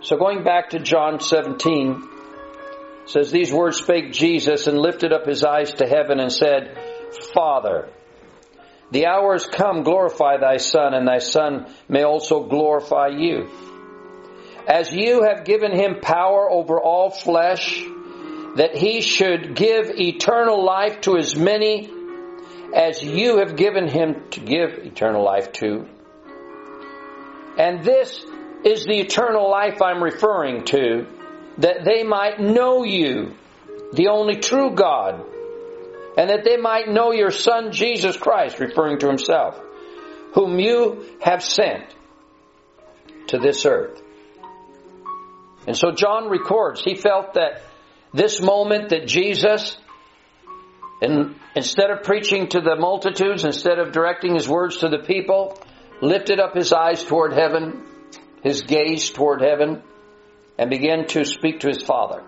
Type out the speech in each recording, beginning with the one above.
So going back to John 17, it says, these words spake Jesus and lifted up his eyes to heaven and said, Father, the hour is come, glorify thy Son, and thy Son may also glorify you. As you have given him power over all flesh, that he should give eternal life to as many as you have given him to give eternal life to. And this is the eternal life I'm referring to, that they might know you, the only true God, and that they might know your Son Jesus Christ, referring to himself, whom you have sent to this earth. And so John records, he felt that this moment that Jesus, and instead of preaching to the multitudes, instead of directing his words to the people, lifted up his eyes toward heaven, his gaze toward heaven, and began to speak to his Father.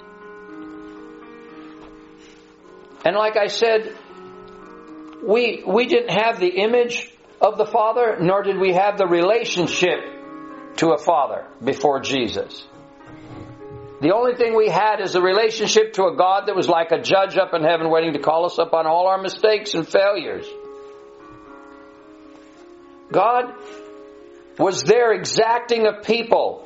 And like I said, we didn't have the image of the Father, nor did we have the relationship to a Father before Jesus. The only thing we had is a relationship to a God that was like a judge up in heaven waiting to call us up on all our mistakes and failures. God was there exacting of people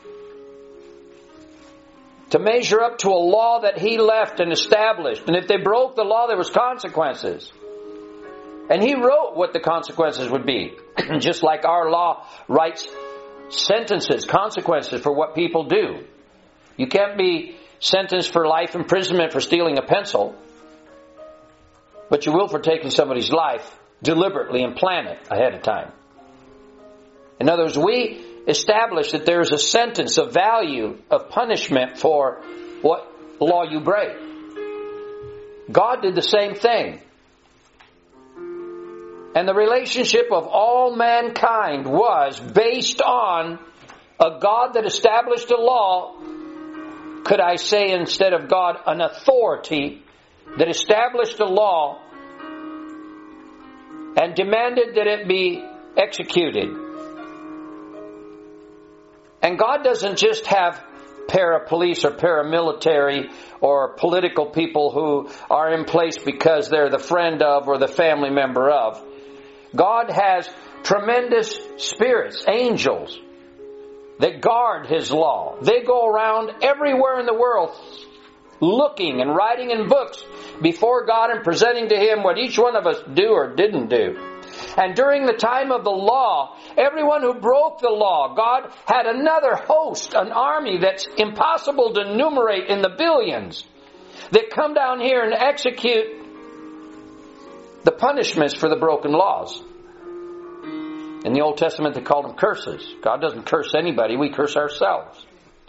to measure up to a law that he left and established. And if they broke the law, there was consequences. And he wrote what the consequences would be. Just like our law writes sentences, consequences for what people do. You can't be sentenced for life imprisonment for stealing a pencil, but you will for taking somebody's life deliberately and plan it ahead of time. In other words, we establish that there is a sentence of value of punishment for what law you break. God did the same thing. And the relationship of all mankind was based on a God that established a law. Could I say instead of God, an authority that established a law and demanded that it be executed. And God doesn't just have para-police or paramilitary or political people who are in place because they're the friend of or the family member of. God has tremendous spirits, angels, that guard his law. They go around everywhere in the world looking and writing in books before God and presenting to him what each one of us do or didn't do. And during the time of the law, everyone who broke the law, God had another host, an army that's impossible to enumerate in the billions, that come down here and execute the punishments for the broken laws. In the Old Testament, they called them curses. God doesn't curse anybody. We curse ourselves.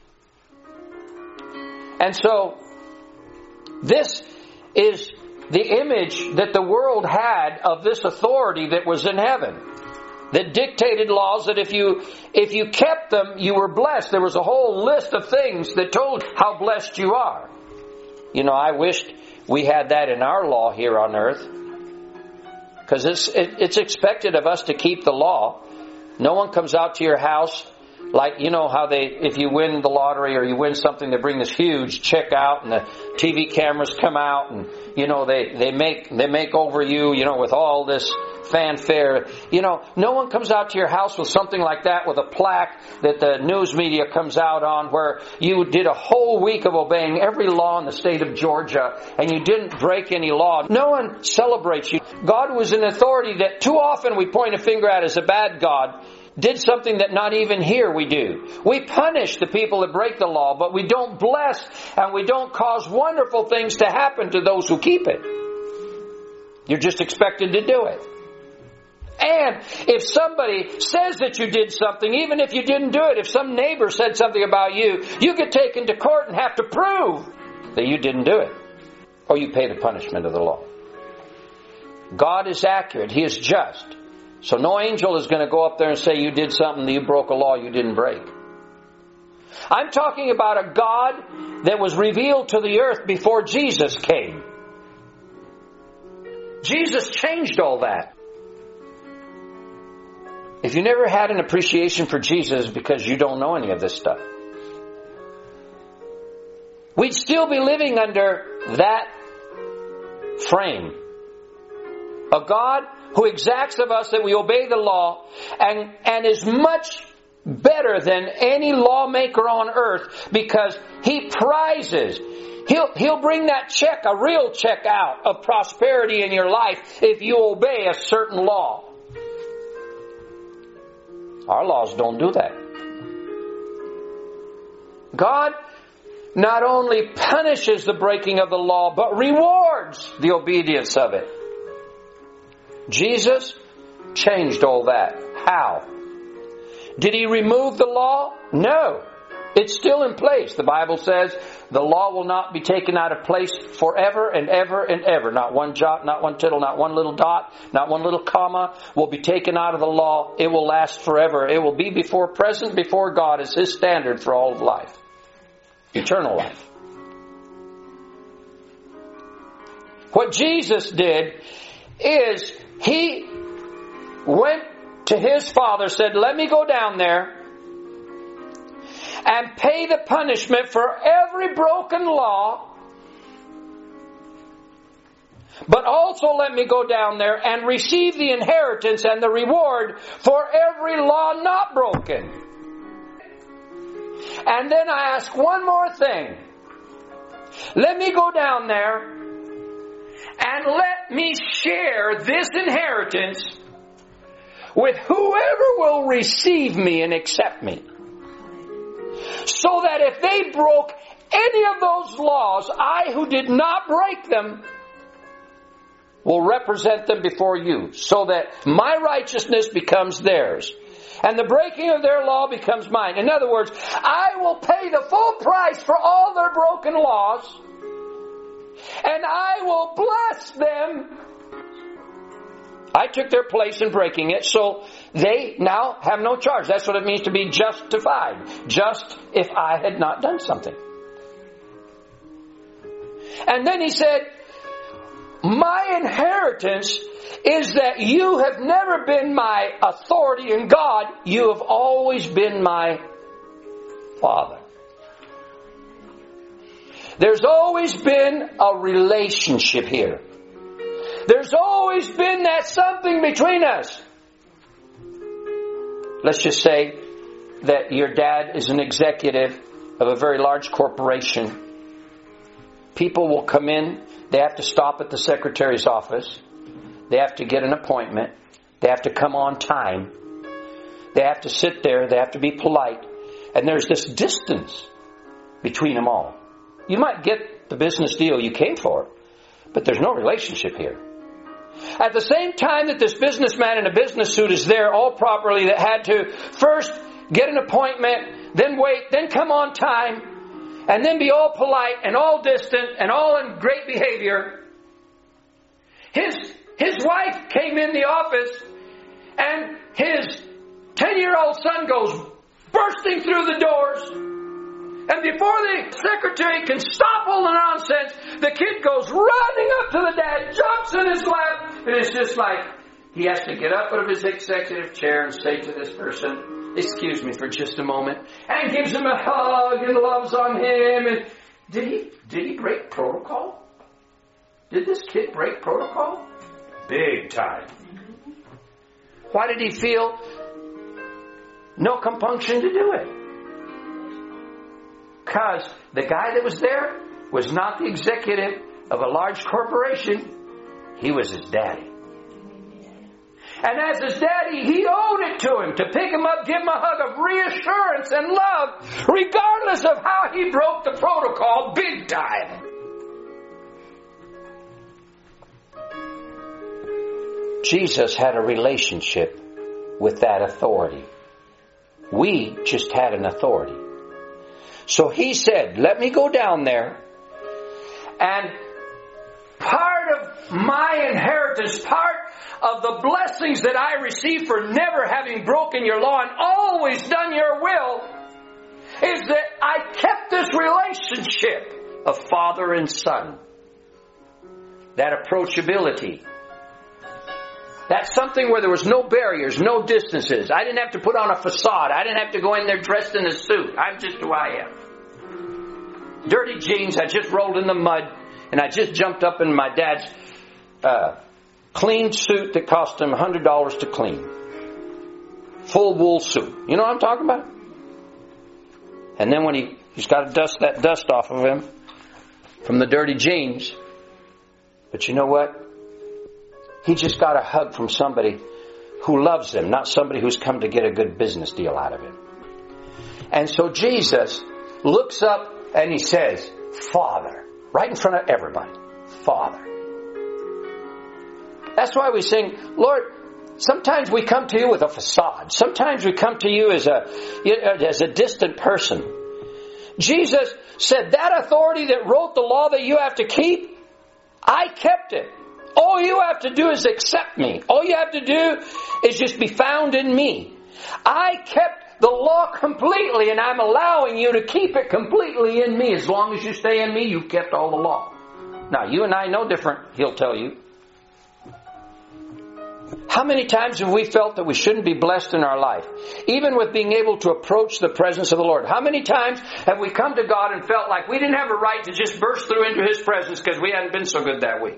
And so, this is the image that the world had of this authority that was in heaven, that dictated laws that if you kept them, you were blessed. There was a whole list of things that told how blessed you are. You know, I wished we had that in our law here on earth. Because it's expected of us to keep the law. No one comes out to your house like, you know how if you win the lottery or you win something, they bring this huge check out and the TV cameras come out and, you know, they make over you, you know, with all this fanfare. You know, no one comes out to your house with something like that, with a plaque that the news media comes out on where you did a whole week of obeying every law in the state of Georgia and you didn't break any law. No one celebrates you. God was an authority that too often we point a finger at as a bad God, did something that not even here we do. We punish the people that break the law, but we don't bless and we don't cause wonderful things to happen to those who keep it. You're just expected to do it. And if somebody says that you did something, even if you didn't do it, if some neighbor said something about you, you get taken to court and have to prove that you didn't do it. Or you pay the punishment of the law. God is accurate. He is just. So no angel is going to go up there and say you did something, that you broke a law you didn't break. I'm talking about a God that was revealed to the earth before Jesus came. Jesus changed all that. If you never had an appreciation for Jesus because you don't know any of this stuff. we'd still be living under that frame. A God who exacts of us that we obey the law and is much better than any lawmaker on earth because He prizes. He'll bring that check, a real check out of prosperity in your life if you obey a certain law. Our laws don't do that. God not only punishes the breaking of the law, but rewards the obedience of it. Jesus changed all that. How? Did He remove the law? No. It's still in place. The Bible says the law will not be taken out of place forever and ever and ever. Not one jot, not one tittle, not one little dot, not one little comma will be taken out of the law. It will last forever. It will be present before God as His standard for all of life. Eternal life. What Jesus did is He went to His Father, said, let me go down there and pay the punishment for every broken law, but also let me go down there and receive the inheritance and the reward for every law not broken. And then I ask one more thing. Let me go down there and let me share this inheritance with whoever will receive me and accept me. So that if they broke any of those laws, I who did not break them will represent them before you. So that my righteousness becomes theirs. And the breaking of their law becomes mine. In other words, I will pay the full price for all their broken laws. And I will bless them. I took their place in breaking it, so they now have no charge. That's what it means to be justified. Just if I had not done something. And then He said, my inheritance is that you have never been my authority in God. You have always been my Father. There's always been a relationship here. There's always been that something between us. Let's just say that your dad is an executive of a very large corporation. People will come in. They have to stop at the secretary's office. They have to get an appointment. They have to come on time. They have to sit there. They have to be polite. And there's this distance between them all. You might get the business deal you came for, but there's no relationship here. At the same time that this businessman in a business suit is there all properly, that had to first get an appointment, then wait, then come on time, and then be all polite and all distant and all in great behavior. His wife came in the office and his 10-year-old son goes bursting through the doors. And before the secretary can stop all the nonsense, the kid goes running up to the dad, jumps in his lap, and it's just like he has to get up out of his executive chair and say to this person, excuse me for just a moment, and gives him a hug and loves on him. And did he break protocol? Did this kid break protocol? Big time. Why did he feel no compunction to do it? Because the guy that was there was not the executive of a large corporation. He was his daddy. And as his daddy, he owed it to him to pick him up, give him a hug of reassurance and love, regardless of how he broke the protocol big time. Jesus had a relationship with that authority. We just had an authority. So He said, let me go down there, and part of my inheritance, part of the blessings that I receive for never having broken your law and always done your will, is that I kept this relationship of father and son. That approachability. That's something where there was no barriers, no distances. I didn't have to put on a facade. I didn't have to go in there dressed in a suit. I'm just who I am. dirty jeans. I just rolled in the mud, and I just jumped up in my dad's clean suit that cost him $100 to clean. Full wool suit. You know what I'm talking about? And then when he's got to dust that dust off of him from the dirty jeans. But you know what? He just got a hug from somebody who loves him, not somebody who's come to get a good business deal out of him. And so Jesus looks up and he says, Father, right in front of everybody. Father. That's why we sing, Lord, sometimes we come to you with a facade. Sometimes we come to you as a distant person. Jesus said, that authority that wrote the law that you have to keep, I kept it. All you have to do is accept me. All you have to do is just be found in me. I kept the law completely, and I'm allowing you to keep it completely in me. As long as you stay in me, you've kept all the law. Now, you and I know different, he'll tell you. How many times have we felt that we shouldn't be blessed in our life? Even with being able to approach the presence of the Lord. How many times have we come to God and felt like we didn't have a right to just burst through into His presence because we hadn't been so good that week?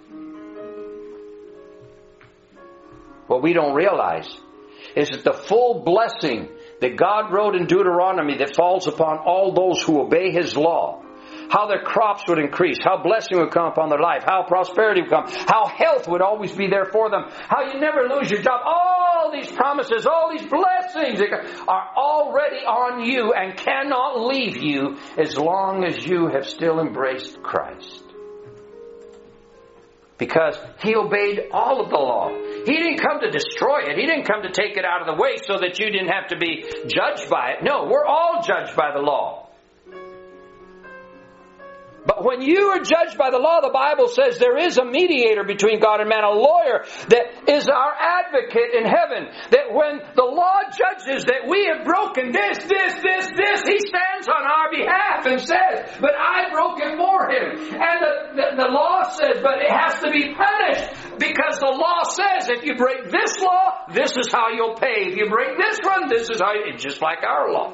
What we don't realize is that the full blessing that God wrote in Deuteronomy that falls upon all those who obey His law, how their crops would increase, how blessing would come upon their life, how prosperity would come, how health would always be there for them, how you never lose your job. All these promises, all these blessings are already on you and cannot leave you as long as you have still embraced Christ. Because He obeyed all of the law. He didn't come to destroy it. He didn't come to take it out of the way so that you didn't have to be judged by it. No, we're all judged by the law. But when you are judged by the law, the Bible says there is a mediator between God and man, a lawyer that is our advocate in heaven. That when the law judges that we have broken this, He stands on our behalf and says, but I broke it for him. And the law says, but it has to be punished. Because the law says, if you break this law, this is how you'll pay. If you break this one, this is how you... Just like our law.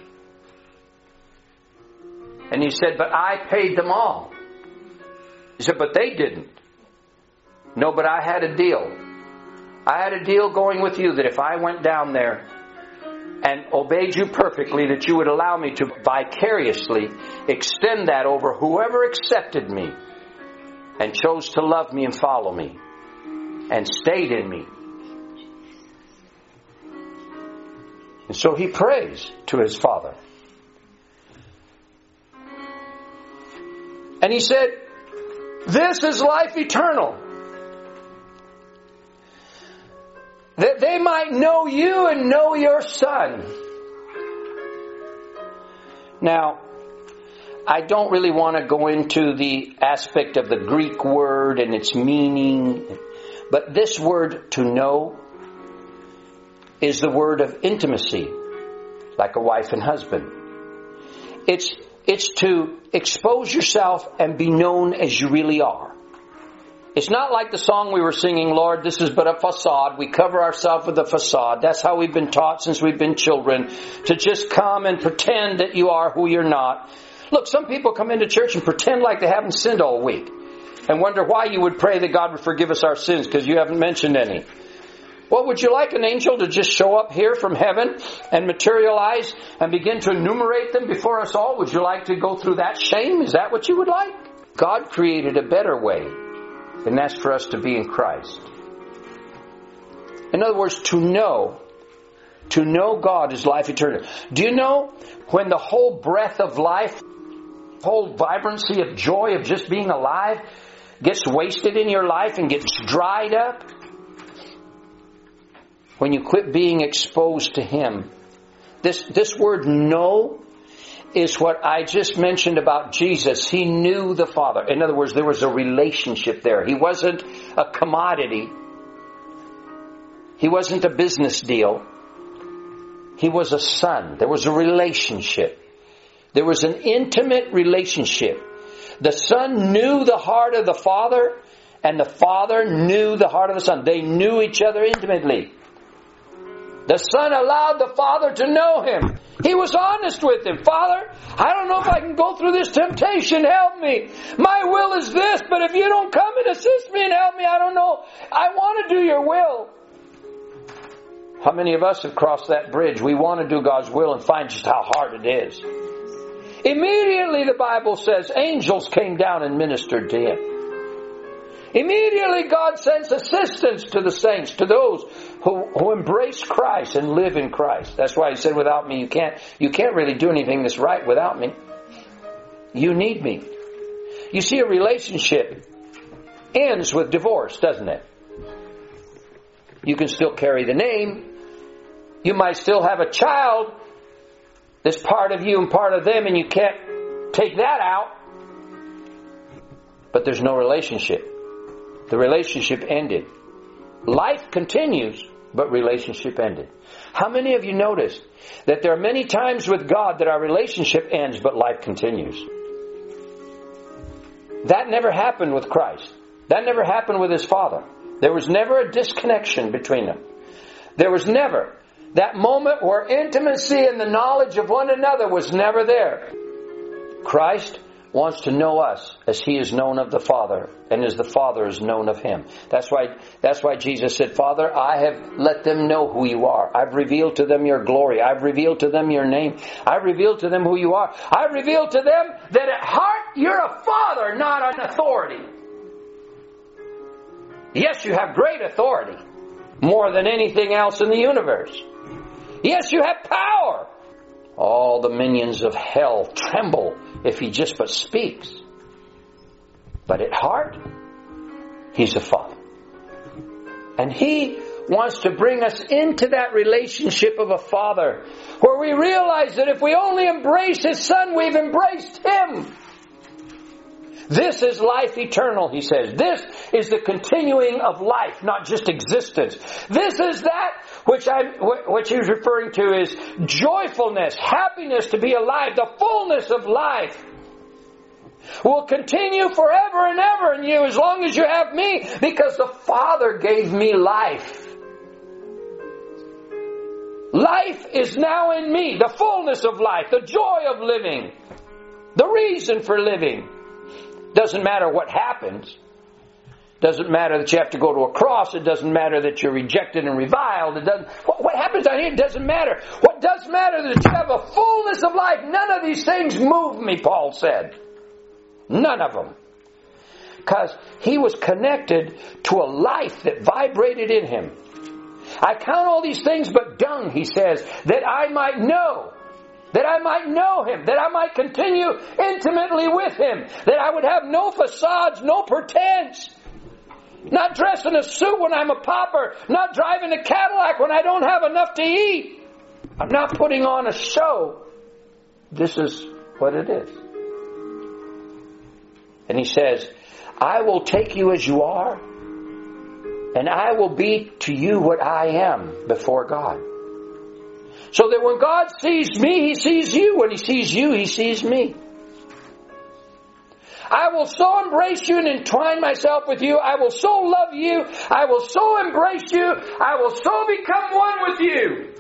And He said, but I paid them all. He said, but they didn't. No, but I had a deal. I had a deal going with you that if I went down there and obeyed you perfectly, that you would allow me to vicariously extend that over whoever accepted me and chose to love me and follow me and stayed in me. And so He prays to His Father. And He said, this is life eternal. That they might know you and know your Son. Now, I don't really want to go into the aspect of the Greek word and its meaning. But this word, to know, is the word of intimacy. Like a wife and husband. It's to expose yourself and be known as you really are. It's not like the song we were singing, Lord, this is but a facade. We cover ourselves with a facade. That's how we've been taught since we've been children. To just come and pretend that you are who you're not. Look, some people come into church and pretend like they haven't sinned all week. And wonder why you would pray that God would forgive us our sins because you haven't mentioned any. Well, would you like an angel to just show up here from heaven and materialize and begin to enumerate them before us all? Would you like to go through that shame? Is that what you would like? God created a better way, and that's for us to be in Christ. In other words, to know God is life eternal. Do you know when the whole breath of life, whole vibrancy of joy of just being alive gets wasted in your life and gets dried up? When you quit being exposed to Him. This word know is what I just mentioned about Jesus. He knew the Father. In other words, there was a relationship there. He wasn't a commodity. He wasn't a business deal. He was a son. There was a relationship. There was an intimate relationship. The Son knew the heart of the Father, and the Father knew the heart of the Son. They knew each other intimately. The Son allowed the Father to know Him. He was honest with him. Father, I don't know if I can go through this temptation. Help me. My will is this, but if you don't come and assist me and help me, I don't know. I want to do your will. How many of us have crossed that bridge? We want to do God's will and find just how hard it is. Immediately, the Bible says, angels came down and ministered to him. Immediately, God sends assistance to the saints, to those who embrace Christ and live in Christ. That's why He said, without me, you can't really do anything that's right without me. You need me. You see, a relationship ends with divorce, doesn't it? You can still carry the name. You might still have a child that's part of you and part of them, and you can't take that out. But there's no relationship. The relationship ended. Life continues, but relationship ended. How many of you noticed that there are many times with God that our relationship ends, but life continues? That never happened with Christ. That never happened with His Father. There was never a disconnection between them. There was never that moment where intimacy and the knowledge of one another was never there. Christ wants to know us as He is known of the Father and as the Father is known of Him. That's why Jesus said, Father, I have let them know who you are. I've revealed to them your glory. I've revealed to them your name. I've revealed to them who you are. I've revealed to them that at heart you're a Father, not an authority. Yes, you have great authority, more than anything else in the universe. Yes, you have power. All the minions of hell tremble if He just but speaks. But at heart, He's a Father. And He wants to bring us into that relationship of a Father, where we realize that if we only embrace His Son, we've embraced Him. This is life eternal, He says. This is the continuing of life, not just existence. This is that which He's referring to is joyfulness, happiness to be alive, the fullness of life. Will continue forever and ever in you as long as you have me, because the Father gave me life. Life is now in me, the fullness of life, the joy of living, the reason for living. Doesn't matter what happens. Doesn't matter that you have to go to a cross. It doesn't matter that you're rejected and reviled. It doesn't. What happens out here? It doesn't matter. What does matter is that you have a fullness of life. None of these things move me, Paul said. None of them. Because he was connected to a life that vibrated in him. I count all these things but dung, he says, that I might know. That I might know Him. That I might continue intimately with Him. That I would have no facades, no pretense. Not dress in a suit when I'm a pauper. Not driving a Cadillac when I don't have enough to eat. I'm not putting on a show. This is what it is. And he says, I will take you as you are. And I will be to you what I am before God. So that when God sees me, He sees you. When He sees you, He sees me. I will so embrace you and entwine myself with you. I will so love you. I will so embrace you. I will so become one with you.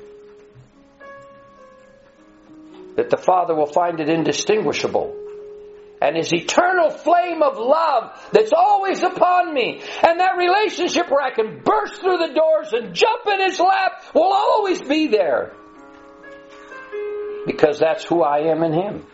That the Father will find it indistinguishable. And His eternal flame of love that's always upon me. And that relationship where I can burst through the doors and jump in His lap will always be there. Because that's who I am in Him.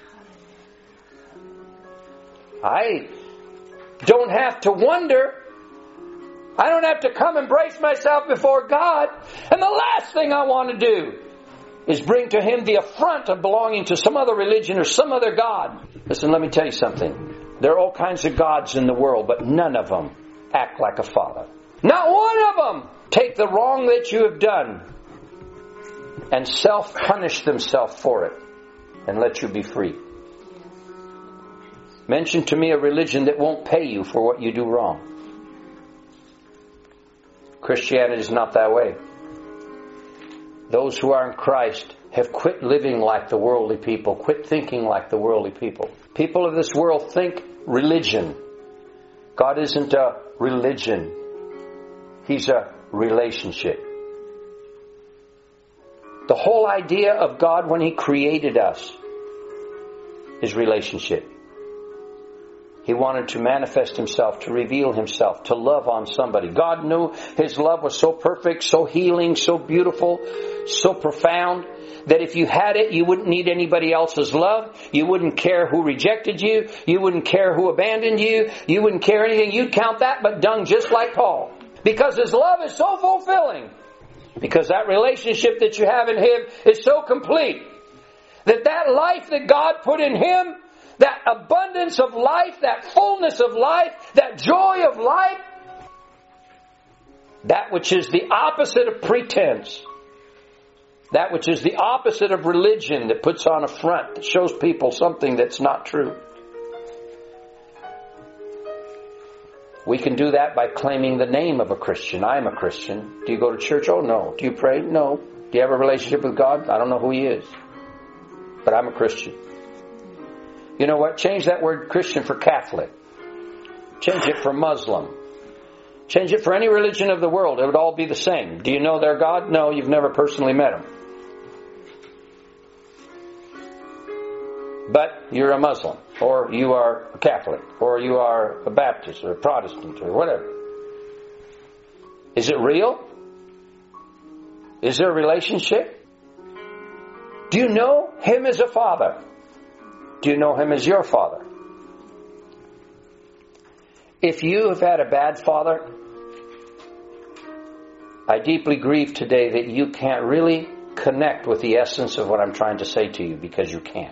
I don't have to wonder. I don't have to come and brace myself before God. And the last thing I want to do is bring to Him the affront of belonging to some other religion or some other God. Listen, let me tell you something. There are all kinds of gods in the world, but none of them act like a Father. Not one of them take the wrong that you have done and self-punish themselves for it and let you be free. Mention to me a religion that won't pay you for what you do wrong. Christianity is not that way. Those who are in Christ have quit living like the worldly people, quit thinking like the worldly people. People of this world think religion. God isn't a religion. He's a relationship. The whole idea of God when He created us is relationship. He wanted to manifest Himself, to reveal Himself, to love on somebody. God knew His love was so perfect, so healing, so beautiful, so profound, that if you had it, you wouldn't need anybody else's love. You wouldn't care who rejected you. You wouldn't care who abandoned you. You wouldn't care anything. You'd count that but dung, just like Paul. Because His love is so fulfilling. Because that relationship that you have in Him is so complete. That life that God put in Him, that abundance of life, that fullness of life, that joy of life, that which is the opposite of pretense, that which is the opposite of religion that puts on a front, that shows people something that's not true. We can do that by claiming the name of a Christian. I'm a Christian. Do you go to church? Oh, no. Do you pray? No. Do you have a relationship with God? I don't know who He is. But I'm a Christian. You know what? Change that word Christian for Catholic. Change it for Muslim. Change it for any religion of the world. It would all be the same. Do you know their God? No, you've never personally met Him. But you're a Muslim, or you are a Catholic, or you are a Baptist, or a Protestant, or whatever. Is it real? Is there a relationship? Do you know Him as a Father? Do you know Him as your Father? If you have had a bad father, I deeply grieve today that you can't really connect with the essence of what I'm trying to say to you, because you can't.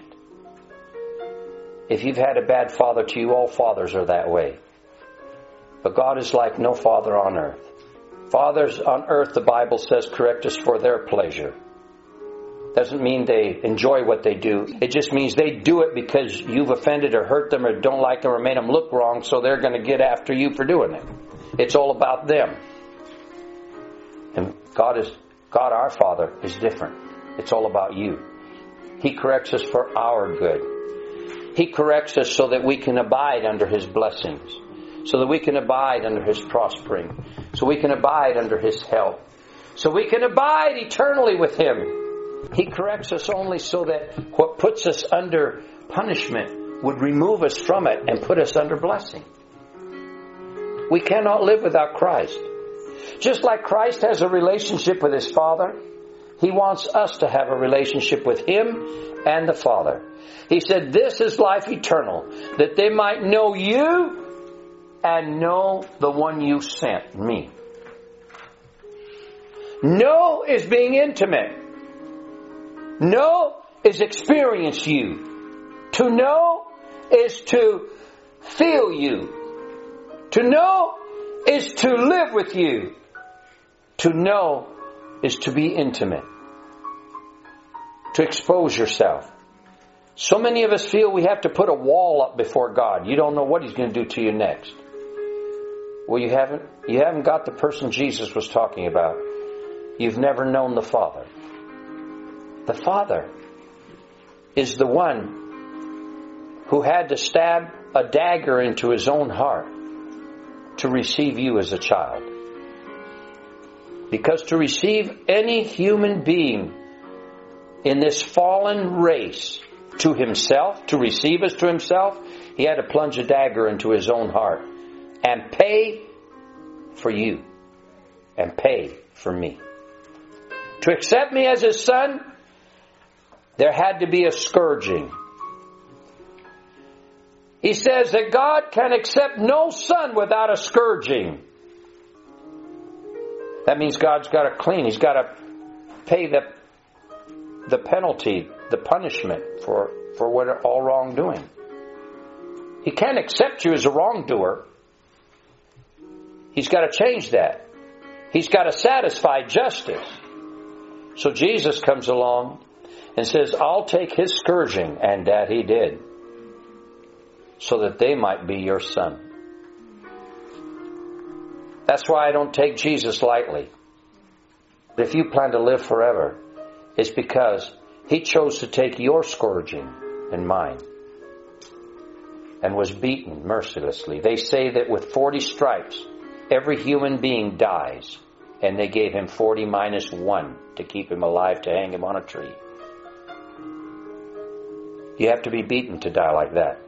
If you've had a bad father to you, all fathers are that way. But God is like no father on earth. Fathers on earth, the Bible says, correct us for their pleasure. Doesn't mean they enjoy what they do. It just means they do it because you've offended or hurt them or don't like them or made them look wrong, so they're going to get after you for doing it. It's all about them. And God, our Father, is different. It's all about you. He corrects us for our good. He corrects us so that we can abide under His blessings, so that we can abide under His prospering, so we can abide under His help, so we can abide eternally with Him. He corrects us only so that what puts us under punishment would remove us from it and put us under blessing. We cannot live without Christ. Just like Christ has a relationship with His Father, He wants us to have a relationship with Him and the Father. He said, this is life eternal, that they might know you and know the one you sent, me. Know is being intimate. Know is experience you. To know is to feel you. To know is to live with you. To know is to be intimate. To expose yourself. So many of us feel we have to put a wall up before God. You don't know what He's going to do to you next. Well, you haven't got the person Jesus was talking about. You've never known the Father. The Father is the one who had to stab a dagger into His own heart to receive you as a child. Because to receive any human being in this fallen race to Himself, to receive us to Himself, He had to plunge a dagger into His own heart and pay for you and pay for me. To accept me as His Son, there had to be a scourging. He says that God can accept no son without a scourging. That means God's got to clean. He's got to pay the penalty, the punishment for what all wrongdoing. He can't accept you as a wrongdoer. He's got to change that. He's got to satisfy justice. So Jesus comes along and says, I'll take His scourging, and that He did, so that they might be your son. That's why I don't take Jesus lightly. But if you plan to live forever, it's because He chose to take your scourging and mine, and was beaten mercilessly. They say that with 40 stripes, every human being dies. And they gave him 40 minus 1 to keep him alive, to hang him on a tree. You have to be beaten to die like that.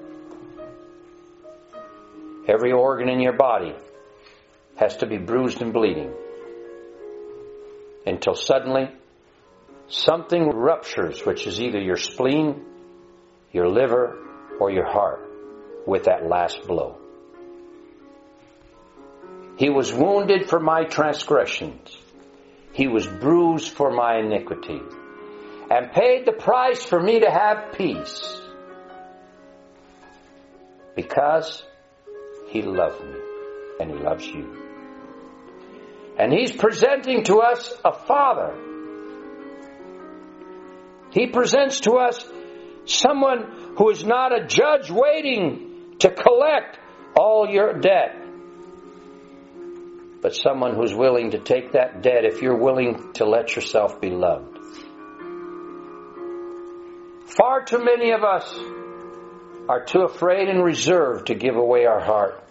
Every organ in your body has to be bruised and bleeding, until suddenly something ruptures, which is either your spleen, your liver, or your heart, with that last blow. He was wounded for my transgressions. He was bruised for my iniquity, and paid the price for me to have peace, because He loved me, and He loves you. And He's presenting to us a Father. He presents to us someone who is not a judge waiting to collect all your debt, but someone who's willing to take that debt if you're willing to let yourself be loved. Far too many of us are too afraid and reserved to give away our heart.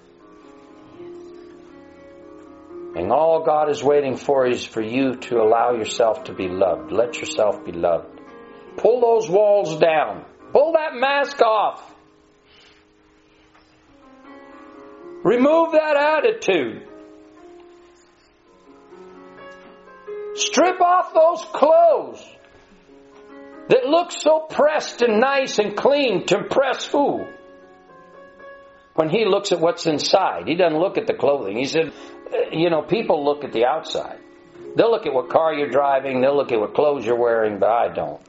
And all God is waiting for is for you to allow yourself to be loved. Let yourself be loved. Pull those walls down. Pull that mask off. Remove that attitude. Strip off those clothes that look so pressed and nice and clean to impress who? When He looks at what's inside. He doesn't look at the clothing. He said, people look at the outside. They'll look at what car you're driving. They'll look at what clothes you're wearing, but I don't.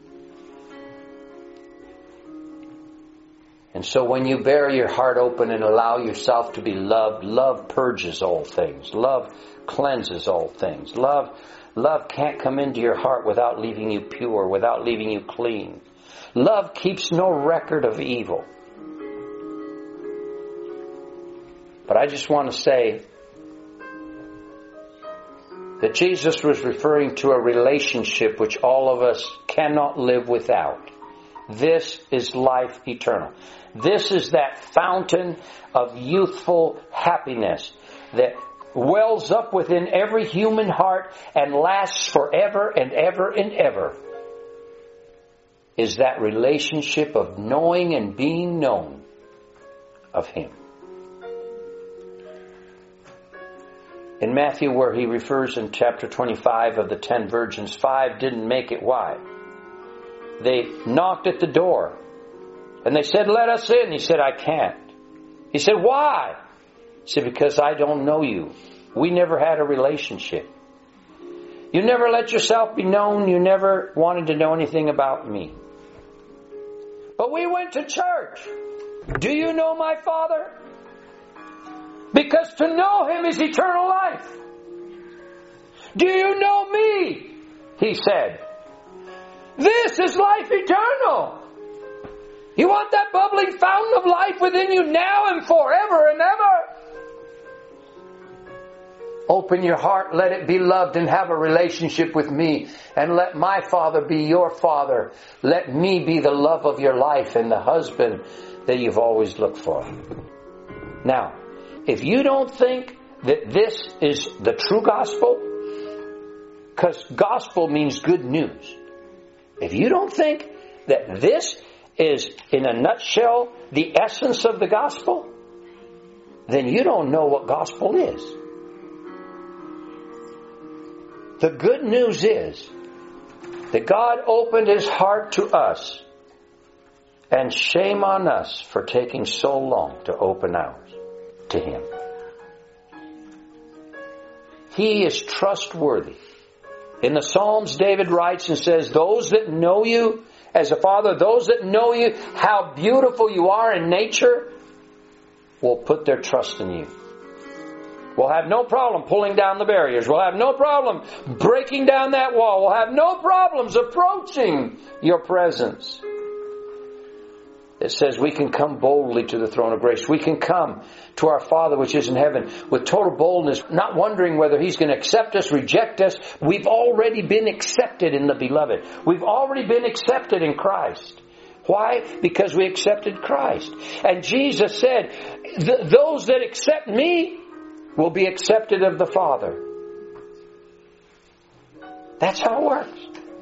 And so when you bury your heart open and allow yourself to be loved, love purges all things. Love cleanses all things. Love can't come into your heart without leaving you pure, without leaving you clean. Love keeps no record of evil. But I just want to say that Jesus was referring to a relationship which all of us cannot live without. This is life eternal. This is that fountain of youthful happiness that wells up within every human heart and lasts forever and ever and ever. Is that relationship of knowing and being known of Him. In Matthew, where He refers in chapter 25 of the 10 virgins, 5 didn't make it. Why? They knocked at the door. And they said, "Let us in." He said, "I can't." He said, "Why?" He said, "Because I don't know you. We never had a relationship. You never let yourself be known. You never wanted to know anything about me. But we went to church. Do you know my Father? Because to know Him is eternal life. Do you know me?" He said. This is life eternal. You want that bubbling fountain of life within you now and forever and ever? Open your heart, let it be loved, and have a relationship with me. And let my Father be your Father. Let me be the love of your life and the husband that you've always looked for. Now, if you don't think that this is the true gospel, because gospel means good news. If you don't think that this is, in a nutshell, the essence of the gospel, then you don't know what gospel is. The good news is that God opened His heart to us, and shame on us for taking so long to open ours to Him. He is trustworthy. In the Psalms, David writes and says, "Those that know you as a father, those that know you, how beautiful you are in nature, will put their trust in you." We'll have no problem pulling down the barriers. We'll have no problem breaking down that wall. We'll have no problems approaching your presence. It says we can come boldly to the throne of grace. We can come to our Father which is in heaven with total boldness, not wondering whether He's going to accept us, reject us. We've already been accepted in the Beloved. We've already been accepted in Christ. Why? Because we accepted Christ. And Jesus said, those that accept me will be accepted of the Father. That's how it works.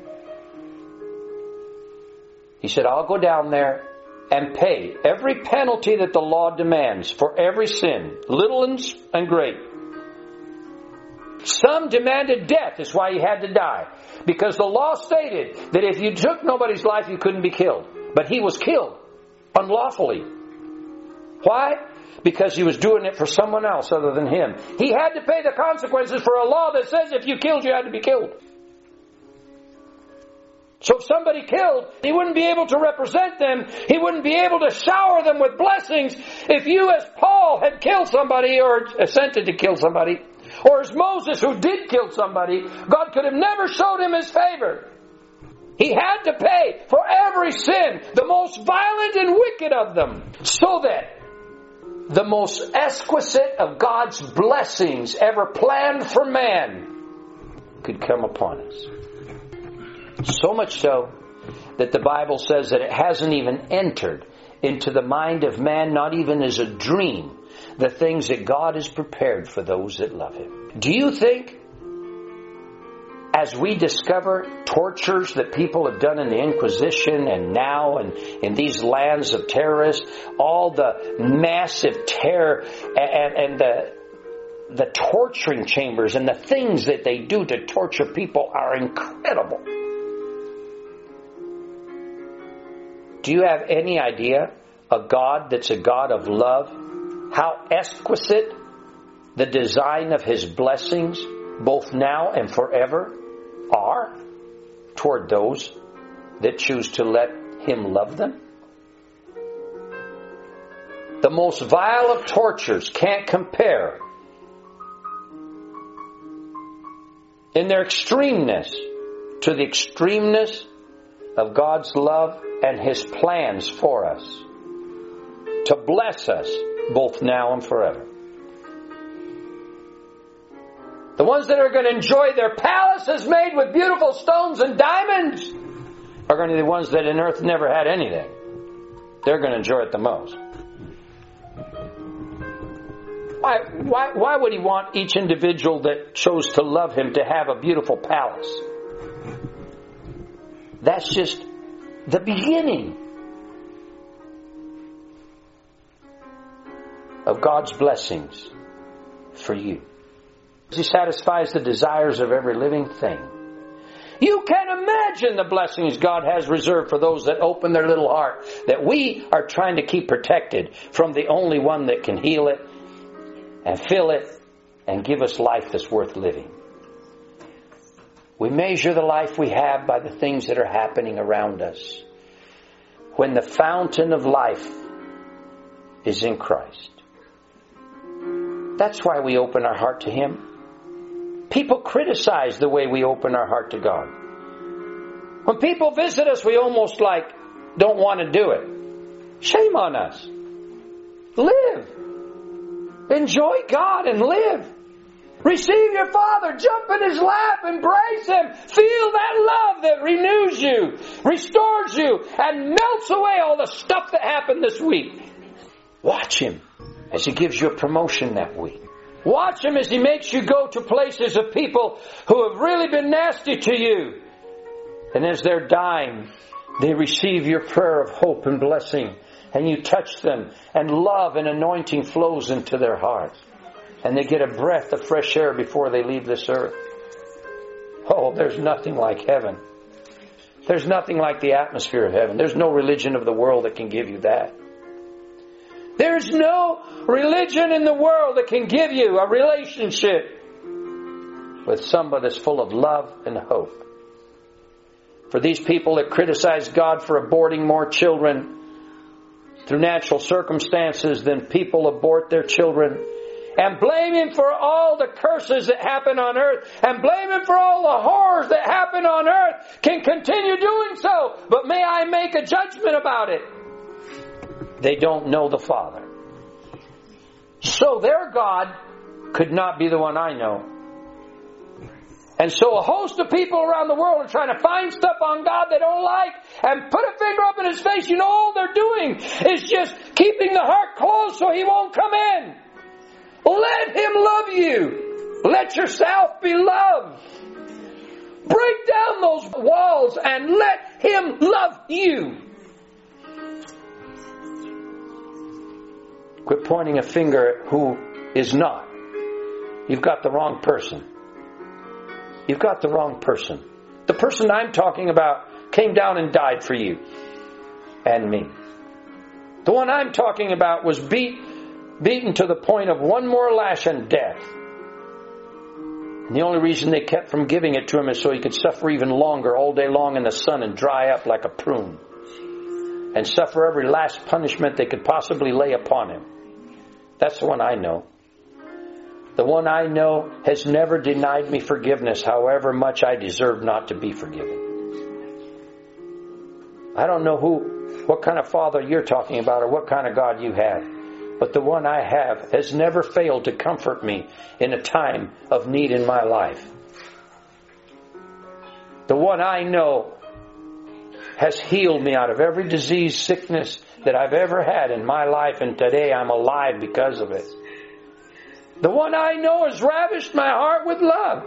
He said, I'll go down there and pay every penalty that the law demands for every sin, little and great. Some demanded death. That's why he had to die. Because the law stated that if you took nobody's life, you couldn't be killed. But he was killed unlawfully. Why? Because he was doing it for someone else other than him. He had to pay the consequences for a law that says if you killed, you had to be killed. So if somebody killed, he wouldn't be able to represent them. He wouldn't be able to shower them with blessings. If you, as Paul, had killed somebody or assented to kill somebody, or as Moses, who did kill somebody, God could have never showed him his favor. He had to pay for every sin, the most violent and wicked of them, so that the most exquisite of God's blessings ever planned for man could come upon us. So much so that the Bible says that it hasn't even entered into the mind of man, not even as a dream, the things that God has prepared for those that love Him. Do you think, as we discover tortures that people have done in the Inquisition and now and in these lands of terrorists, all the massive terror and the torturing chambers and the things that they do to torture people are incredible. Do you have any idea a God that's a God of love, how exquisite the design of His blessings, both now and forever, are toward those that choose to let Him love them? The most vile of tortures can't compare in their extremeness to the extremeness of God's love and His plans for us to bless us both now and forever. The ones that are going to enjoy their palaces made with beautiful stones and diamonds are going to be the ones that in earth never had anything. They're going to enjoy it the most. Why would He want each individual that chose to love Him to have a beautiful palace? That's just the beginning of God's blessings for you. He satisfies the desires of every living thing. You can imagine the blessings God has reserved for those that open their little heart, that we are trying to keep protected from the only one that can heal it and fill it and give us life that's worth living. We measure the life we have by the things that are happening around us, when the fountain of life is in Christ. That's why we open our heart to Him. People criticize the way we open our heart to God. When people visit us, we almost don't want to do it. Shame on us. Live. Enjoy God and live. Receive your Father. Jump in His lap. Embrace Him. Feel that love that renews you, restores you, and melts away all the stuff that happened this week. Watch Him as He gives you a promotion that week. Watch Him as He makes you go to places of people who have really been nasty to you. And as they're dying, they receive your prayer of hope and blessing. And you touch them, and love and anointing flows into their hearts. And they get a breath of fresh air before they leave this earth. Oh, there's nothing like heaven. There's nothing like the atmosphere of heaven. There's no religion of the world that can give you that. There's no religion in the world that can give you a relationship with somebody that's full of love and hope. For these people that criticize God for aborting more children through natural circumstances than people abort their children, and blame Him for all the curses that happen on earth, and blame Him for all the horrors that happen on earth, can continue doing so. But may I make a judgment about it? They don't know the Father. So their God could not be the one I know. And so a host of people around the world are trying to find stuff on God they don't like and put a finger up in His face. You know, all they're doing is just keeping the heart closed so He won't come in. Let Him love you. Let yourself be loved. Break down those walls and let Him love you. Quit pointing a finger at who is not. You've got the wrong person. You've got the wrong person. The person I'm talking about came down and died for you and me. The one I'm talking about was beaten to the point of one more lash and death. And the only reason they kept from giving it to him is so he could suffer even longer all day long in the sun and dry up like a prune. And suffer every last punishment they could possibly lay upon him. That's the one I know. The one I know has never denied me forgiveness, however much I deserve not to be forgiven. I don't know what kind of Father you're talking about or what kind of God you have. But the one I have has never failed to comfort me in a time of need in my life. The one I know has healed me out of every disease, sickness that I've ever had in my life, and today I'm alive because of it. The one I know has ravished my heart with love.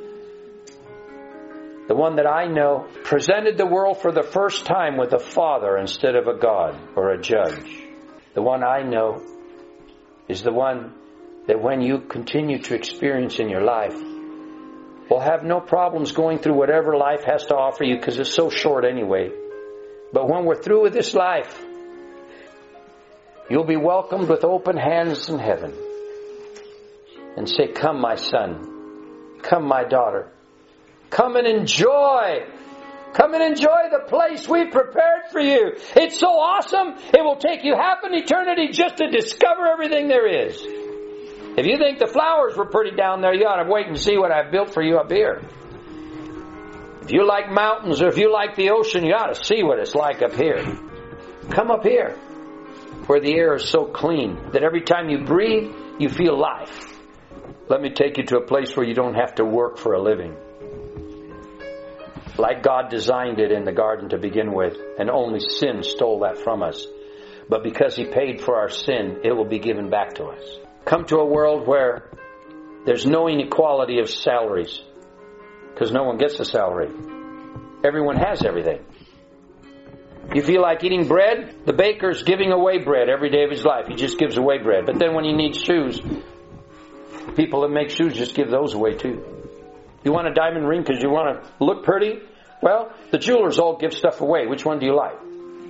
The one that I know presented the world for the first time with a father instead of a God or a judge. The one I know is the one that when you continue to experience in your life, will have no problems going through whatever life has to offer you because it's so short anyway. But when we're through with this life, you'll be welcomed with open hands in heaven and say, "Come, my son. Come, my daughter. Come and enjoy. Come and enjoy the place we've prepared for you. It's so awesome, it will take you half an eternity just to discover everything there is." If you think the flowers were pretty down there, you ought to wait and see what I've built for you up here. If you like mountains or if you like the ocean, you ought to see what it's like up here. Come up here, where the air is so clean that every time you breathe, you feel life. Let me take you to a place where you don't have to work for a living. Like God designed it in the garden to begin with, and only sin stole that from us. But because He paid for our sin, it will be given back to us. Come to a world where there's no inequality of salaries, because no one gets a salary. Everyone has everything. You feel like eating bread? The baker's giving away bread every day of his life. He just gives away bread. But then when he needs shoes, people that make shoes just give those away too. You want a diamond ring because you want to look pretty? Well, the jewelers all give stuff away. Which one do you like?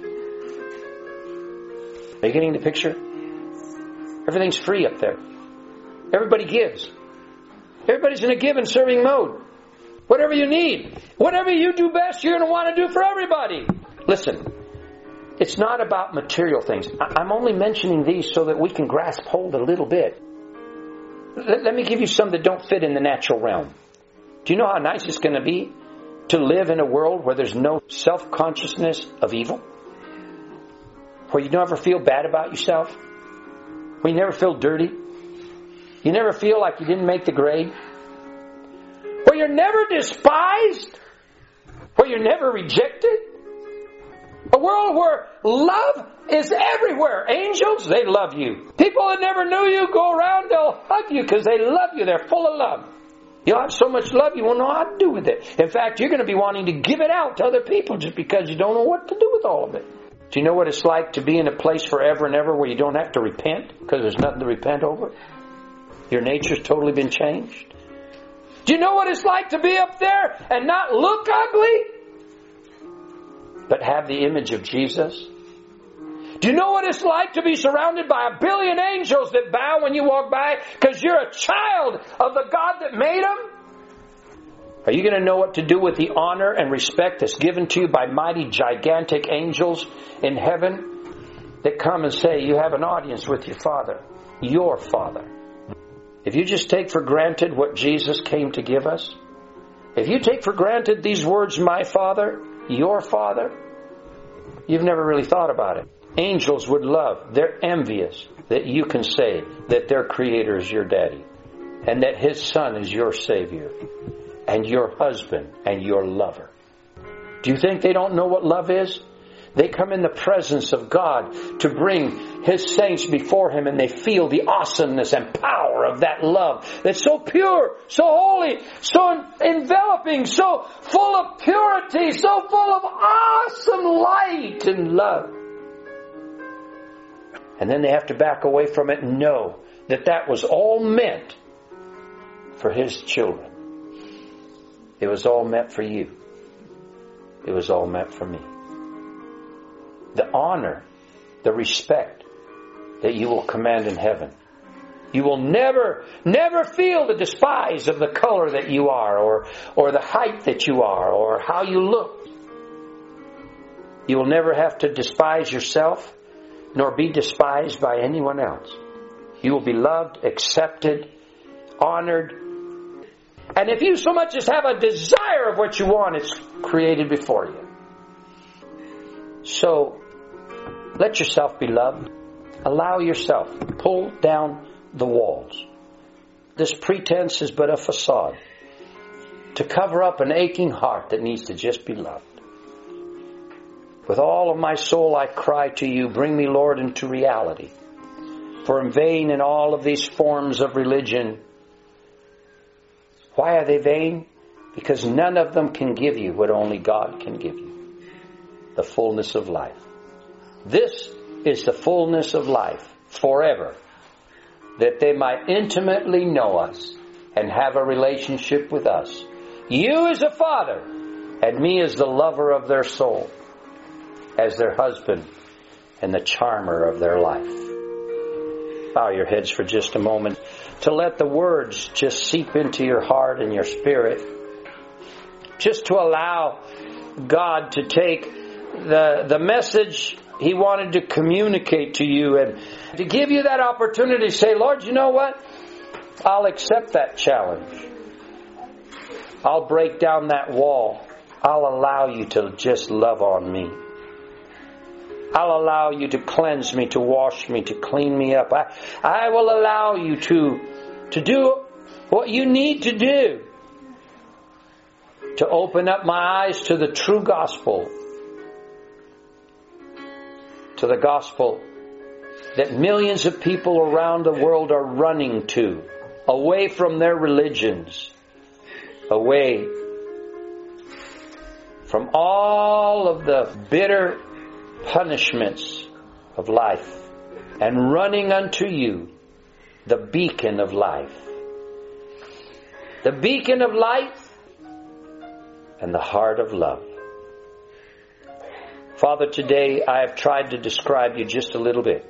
Are you getting the picture? Everything's free up there. Everybody gives. Everybody's in a give and serving mode. Whatever you need, whatever you do best, you're going to want to do for everybody. Listen, it's not about material things. I'm only mentioning these so that we can grasp hold a little bit. Let me give you some that don't fit in the natural realm. Do you know how nice it's going to be to live in a world where there's no self-consciousness of evil? Where you never feel bad about yourself? Where you never feel dirty? You never feel like you didn't make the grade? Where you're never despised? Where you're never rejected? A world where love is everywhere. Angels, they love you. People that never knew you go around, they'll hug you because they love you. They're full of love. You'll have so much love you won't know how to do with it. In fact, you're going to be wanting to give it out to other people just because you don't know what to do with all of it. Do you know what it's like to be in a place forever and ever where you don't have to repent because there's nothing to repent over? Your nature's totally been changed. Do you know what it's like to be up there and not look ugly, but have the image of Jesus? Do you know what it's like to be surrounded by 1 billion angels that bow when you walk by because you're a child of the God that made them? Are you going to know what to do with the honor and respect that's given to you by mighty, gigantic angels in heaven that come and say, you have an audience with your Father, your Father? If you just take for granted what Jesus came to give us, if you take for granted these words, my Father, your Father, you've never really thought about it. Angels would love, they're envious that you can say that their Creator is your daddy and that His Son is your Savior and your husband and your lover. Do you think they don't know what love is? They come in the presence of God to bring His saints before Him, and they feel the awesomeness and power of that love that's so pure, so holy, so enveloping, so full of purity, so full of awesome light and love. And then they have to back away from it and know that that was all meant for His children. It was all meant for you. It was all meant for me. The honor, the respect that you will command in heaven. You will never feel the despise of the color that you are, or the height that you are, or how you look. You will never have to despise yourself, nor be despised by anyone else. You will be loved, accepted, honored. And if you so much as have a desire of what you want, it's created before you. So, let yourself be loved. Allow yourself. Pull down the walls. This pretense is but a facade to cover up an aching heart that needs to just be loved. With all of my soul I cry to you, bring me, Lord, into reality. For in vain in all of these forms of religion. Why are they vain? Because none of them can give you what only God can give you. The fullness of life. This is the fullness of life forever. That they might intimately know us and have a relationship with us. You as a father and me as the lover of their soul. As their husband and the charmer of their life. Bow your heads for just a moment to let the words just seep into your heart and your spirit. Just to allow God to take the message He wanted to communicate to you and to give you that opportunity to say, Lord, you know what? I'll accept that challenge. I'll break down that wall. I'll allow you to just love on me. I'll allow you to cleanse me, to wash me, to clean me up. I will allow you to do what you need to do. To open up my eyes to the true gospel. To the gospel that millions of people around the world are running to. Away from their religions. Away from all of the bitter punishments of life, and running unto you, the beacon of life. The beacon of light and the heart of love. Father, today I have tried to describe you just a little bit.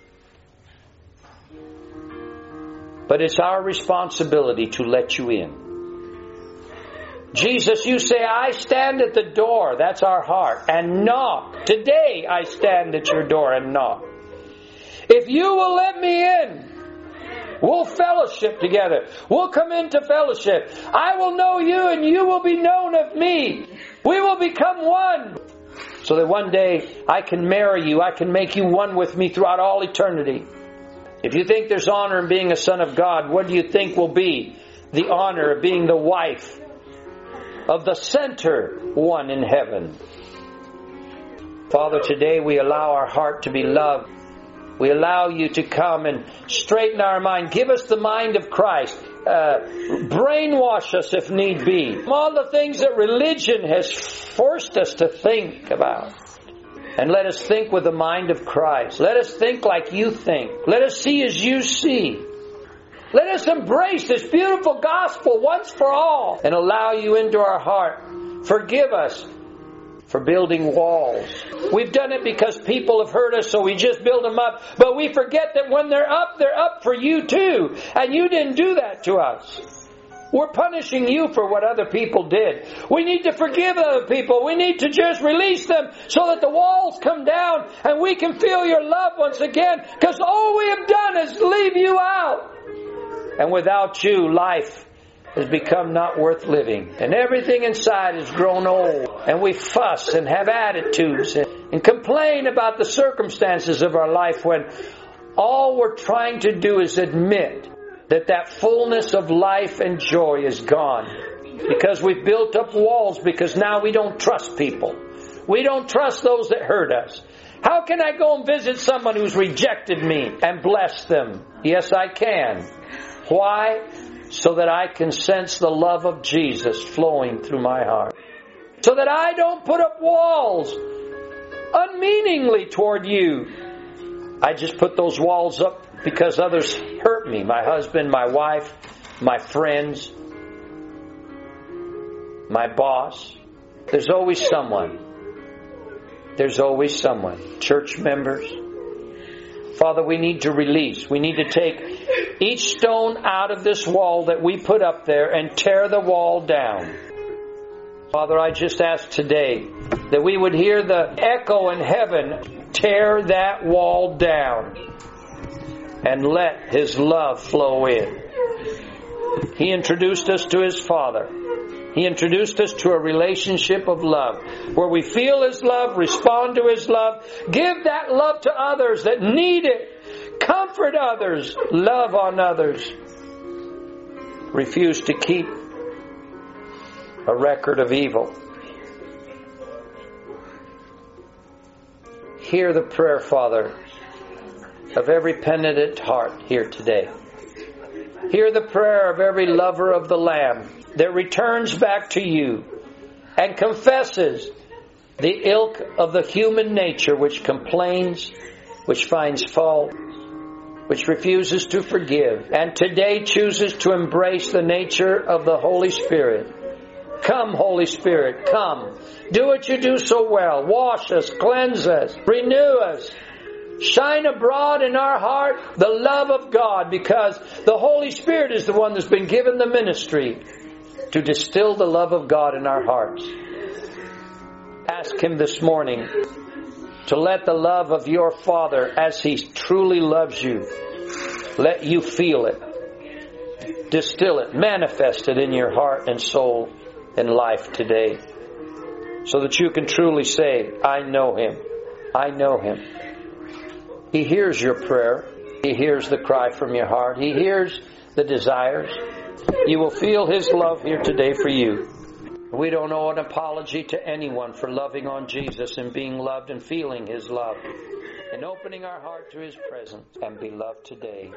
But it's our responsibility to let you in. Jesus, you say, I stand at the door, that's our heart, and knock. Today I stand at your door and knock. If you will let me in, we'll fellowship together. We'll come into fellowship. I will know you and you will be known of me. We will become one. So that one day I can marry you, I can make you one with me throughout all eternity. If you think there's honor in being a son of God, what do you think will be the honor of being the wife of the center one in heaven? Father, today we allow our heart to be loved. We allow you to come and straighten our mind. Give us the mind of Christ. Brainwash us if need be. All the things that religion has forced us to think about. And let us think with the mind of Christ. Let us think like you think. Let us see as you see. Let us embrace this beautiful gospel once for all and allow you into our heart. Forgive us for building walls. We've done it because people have hurt us, so we just build them up. But we forget that when they're up for you too. And you didn't do that to us. We're punishing you for what other people did. We need to forgive other people. We need to just release them so that the walls come down and we can feel your love once again. Because all we have done is leave you out. And without you, life has become not worth living. And everything inside has grown old. And we fuss and have attitudes and complain about the circumstances of our life when all we're trying to do is admit that fullness of life and joy is gone. Because we've built up walls because now we don't trust people. We don't trust those that hurt us. How can I go and visit someone who's rejected me and bless them? Yes, I can. Why? So that I can sense the love of Jesus flowing through my heart. So that I don't put up walls unmeaningly toward you. I just put those walls up because others hurt me. My husband, my wife, my friends, my boss. There's always someone. There's always someone. Church members. Father, we need to release. We need to take each stone out of this wall that we put up there and tear the wall down. Father, I just ask today that we would hear the echo in heaven, tear that wall down and let His love flow in. He introduced us to His Father. He introduced us to a relationship of love where we feel His love, respond to His love, give that love to others that need it, comfort others, love on others. Refuse to keep a record of evil. Hear the prayer, Father, of every penitent heart here today. Hear the prayer of every lover of the Lamb that returns back to you and confesses the ilk of the human nature which complains, which finds fault, which refuses to forgive, and today chooses to embrace the nature of the Holy Spirit. Come, Holy Spirit, come. Do what you do so well. Wash us, cleanse us, renew us. Shine abroad in our heart the love of God, because the Holy Spirit is the one that's been given the ministry to distill the love of God in our hearts. Ask Him this morning to let the love of your Father, as He truly loves you, let you feel it, distill it, manifest it in your heart and soul and life today, so that you can truly say, I know Him. I know Him. He hears your prayer. He hears the cry from your heart. He hears the desires. You will feel His love here today for you. We don't owe an apology to anyone for loving on Jesus and being loved and feeling His love and opening our heart to His presence and be loved today.